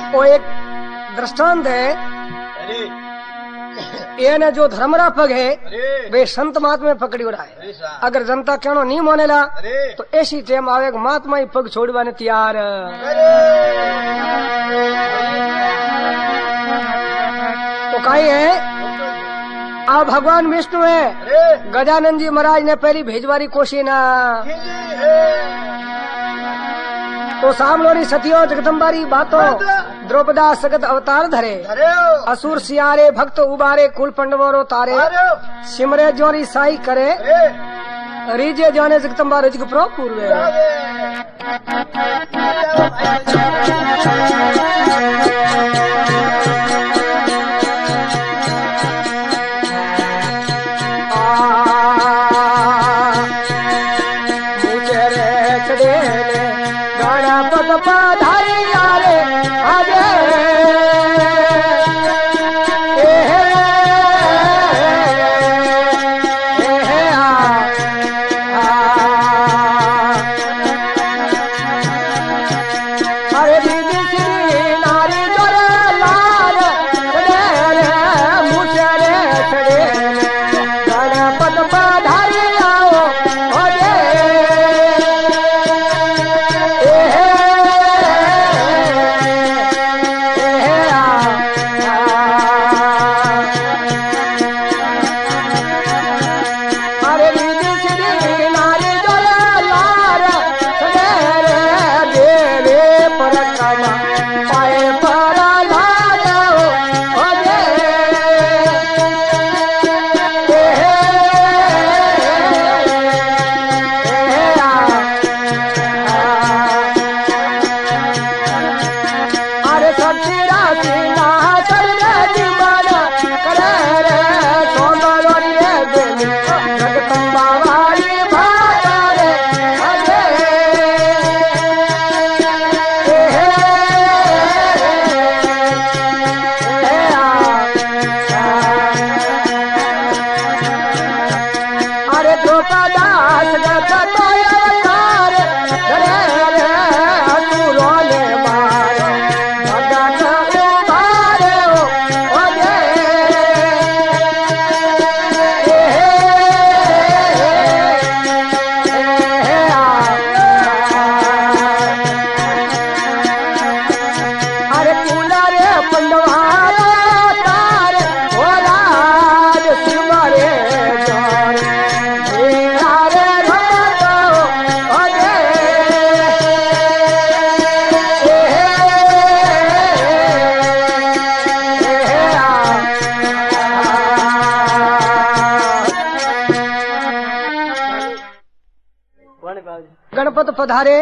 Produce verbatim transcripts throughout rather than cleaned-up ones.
वो एक दृष्टांत है। ये ने जो धर्मरा पग है वे संत महात्मा पकड़ी उड़ा है। अगर जनता कहनो नहीं मानेला तो ऐसी टेम आवे महात्मा ही पग छोड़वा ने तैयार। तो कही है आ भगवान विष्णु है। गजानन जी महाराज ने पहली भेजवारी कोशी ना तो सामलोनी सतियो जगदम्बारी बातो द्रौपदा सगत अवतार धरे। असुर सियारे भक्त उबारे कुल पंडवों तारे। सिमरे जोरी साई करे रीजे जाने जगदम्बा रजग प्रो पूर्वे। गणपत पधारे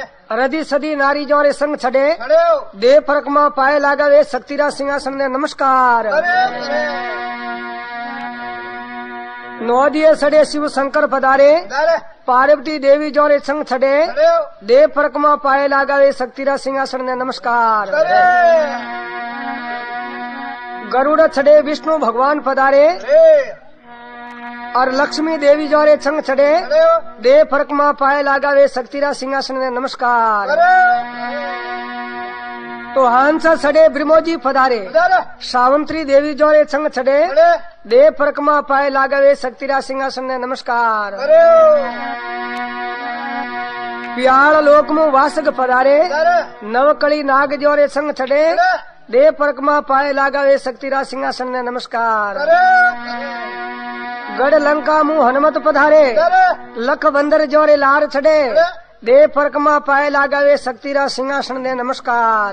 रदी सदी नारी जोरे संग छड़े देव फरक मां पाए लागावे शक्तिरा सिंहासन ने नमस्कार। नौदिये सड़े शिव शंकर पधारे पार्वती देवी जोरे संग छड़े देव फरक मां पाए लागावे शक्तिरा सिंहासन ने नमस्कार। गरुड़ छड़े विष्णु भगवान पधारे और लक्ष्मी देवी जोरे संग छड़े देव फरक मां पाए लागावे शक्तिरा सिंहासन ने नमस्कार। तो हंस छड़े ब्रह्मोजी पधारे सावंत्री देवी जोरे संग छड़े देव फरक मां पाए लागावे शक्तिरा सिंहासन ने नमस्कार। पियाल लोक में वासक पधारे नवकली नाग जोरे संग छड़े देव फरक मां पाए लागावे शक्तिरा सिंहासन ने नमस्कार। गढ़ लंका मुंह हनुमत पधारे लख बंदर जोरे लार छड़े देव फरक मां पाए लागावे शक्तिरा सिंहासन ने नमस्कार।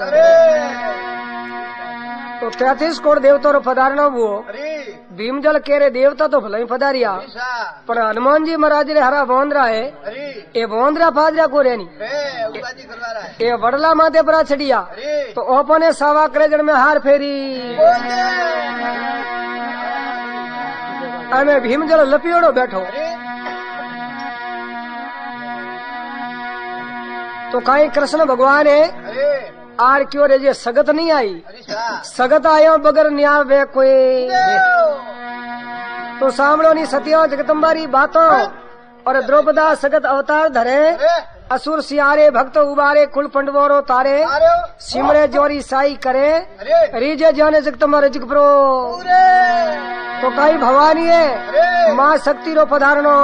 तो तैतीस करोड़ देवता रो पधारना वो भीम जल केरे देवता तो भले ही पधारिया पर हनुमान जी महाराज रे हरा बोंदरा है ये बोंदरा फादरा को रेनी ये वडला माथे पर छड़िया तो ओपने सावा करे जन में हार फेरी अमे भीम जल लपियोड़ो बैठो तो कहीं कृष्ण भगवान है आर क्यों रे जे सगत नहीं आई सगत आयो बगर न्याय वे कोई तो सामलो नी सतियो जगदम्बारी बातों और द्रौपदा सगत अवतार धरे असुर सियारे भक्त उबारे कुल पंडवोरो तारे सिमरे जोरी साई करे रीजे जाने जगतमा रजक प्रो तो कई भवानी है माँ शक्ति रो पधारणो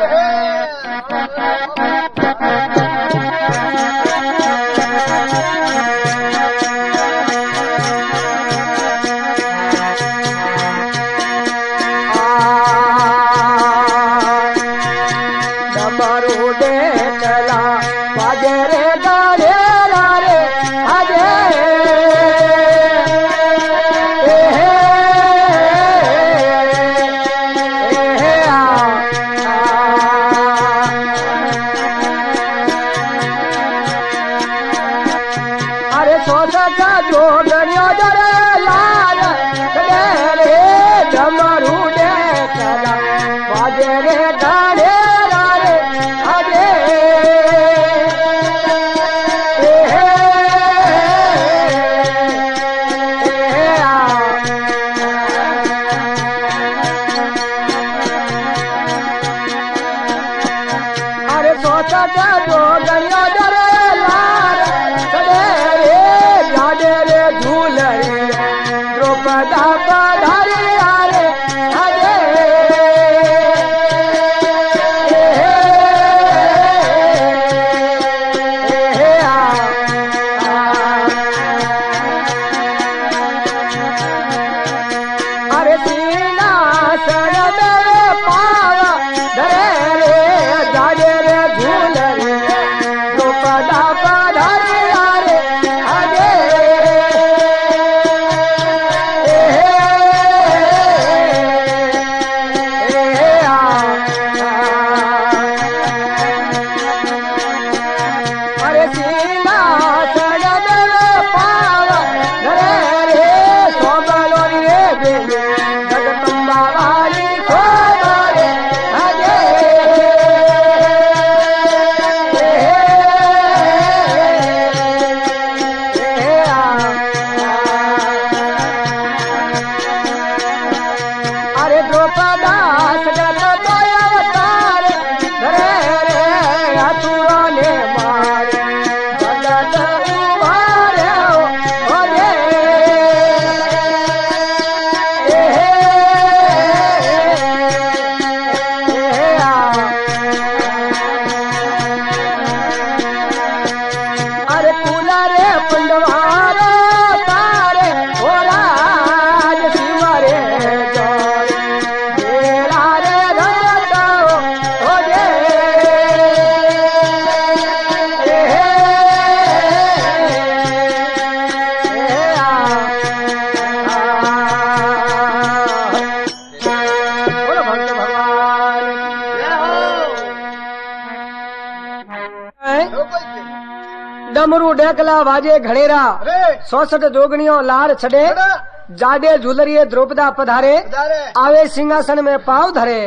डमरू डेकला वाजे घड़ेरा सौसठ जोगनियों लार छड़े जाडे झूलरिए द्रौपदा पधारे आवे सिंहासन में पाव धरे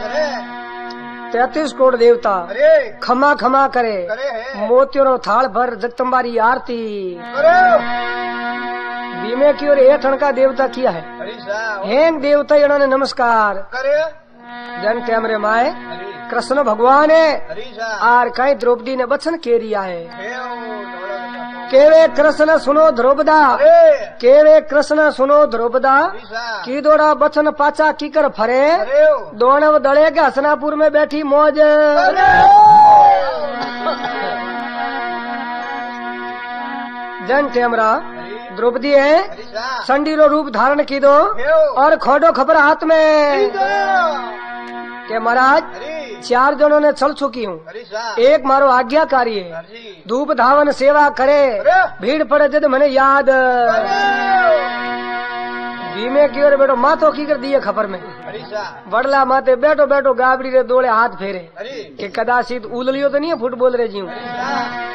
तैतीस कोट देवता खमा खमा करे मोतियों थाल भर जगदम्बारी आरती बीमे की ओर एठन का देवता किया है हेंग देवता इन्होंने नमस्कार जन कैमरे माए कृष्ण भगवान है और कई द्रौपदी ने वचन के रिया है केवे कृष्ण सुनो द्रौपदा केवे कृष्ण सुनो द्रौपदा की दोड़ा बचन पाचा कीकर फरे दोनव दड़े के हसनापुर में बैठी मौज जन कैमरा द्रौपदी है संडीलो रूप धारण की दो और खोडो खबर हाथ में के महाराज चार जनों ने चल चुकी हूँ एक मारो आज्ञाकारी है धूप धावन सेवा करे भीड़ पड़े जद मैंने याद धीमे की ओर बैठो माथो की कर दिए खबर में बड़ला माते बैठो बैठो गाबड़ी रे दोड़े हाथ फेरे के कदाचित उललियो तो नहीं है फुटबॉल रे जी